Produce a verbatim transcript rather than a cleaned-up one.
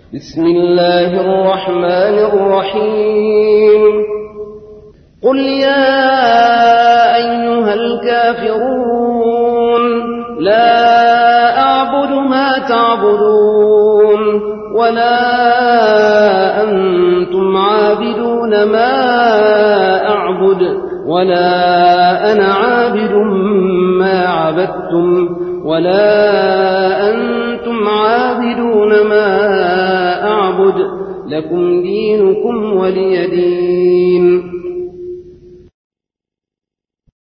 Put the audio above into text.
بسم الله الرحمن الرحيم قل يا أيها الكافرون لا أعبد ما تعبدون ولا أنتم عابدون ما أعبد ولا أنا عابد ما عبدتم ولا أنتم عابدون ما أعبد لكم دينكم ولي دين.